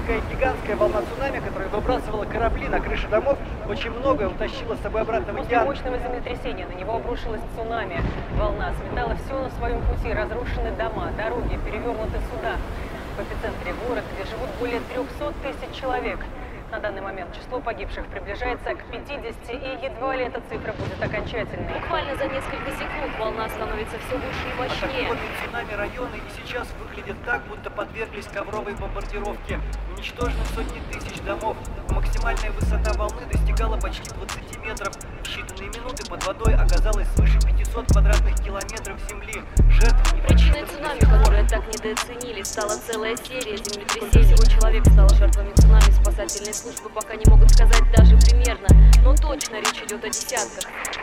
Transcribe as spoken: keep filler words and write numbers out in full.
такая гигантская волна цунами, которая выбрасывала корабли на крыши домов, очень многое утащила с собой обратно в океан. После мощного землетрясения на него обрушилась цунами. Волна сметала все на своем пути, разрушены дома, дороги, перевернуты суда. В эпицентре города, где живут более трёхсот тысяч человек. На данный момент число погибших приближается к пятидесяти, и едва ли эта цифра будет окончательной. Буквально за несколько секунд волна становится все выше и мощнее. Атакованные цунами районы и сейчас выглядят так, будто подверглись ковровой бомбардировке. Уничтожены сотни тысяч домов. Максимальная высота волны достигала почти двадцати метров. В считанные минуты под водой оказалось свыше пятисот квадратных километров земли. Жертв не Причиной цунами, которое так недооценили, стала целая серия землетрясений. Всего человек стало жертвами цунами. Спасательные службы пока не могут сказать даже примерно, но точно речь идет о десятках.